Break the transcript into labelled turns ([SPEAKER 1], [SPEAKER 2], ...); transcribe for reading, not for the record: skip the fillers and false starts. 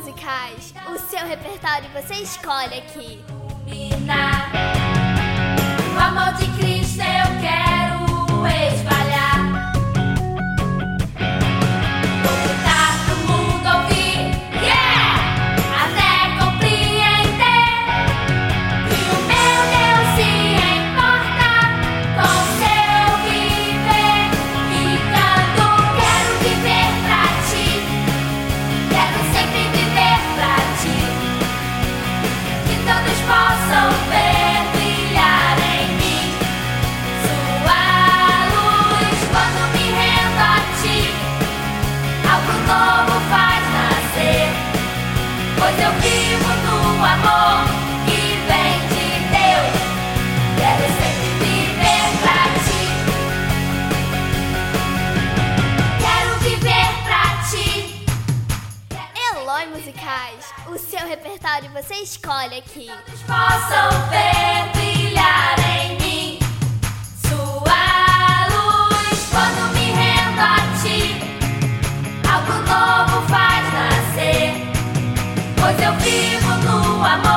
[SPEAKER 1] musicais. O seu repertório você escolhe aqui.
[SPEAKER 2] O amor de Cristo eu quero espalhar. Vou gritar pro mundo ouvir, yeah! Até compreender que o meu Deus se importa com seu viver. E canto, quero viver pra ti, quero sempre viver pra ti. Que todos possam ver brilhar em mim sua luz quando me rendo a ti. Algo novo faz nascer, pois eu vivo no amor que vem de Deus. Quero sempre viver pra ti, quero viver pra ti.
[SPEAKER 1] Eloy Musicais. O seu repertório você escolhe aqui.
[SPEAKER 2] Todos possam ver brilhar em mim sua luz quando me rendo a ti. Algo novo faz nascer, pois eu vivo no amor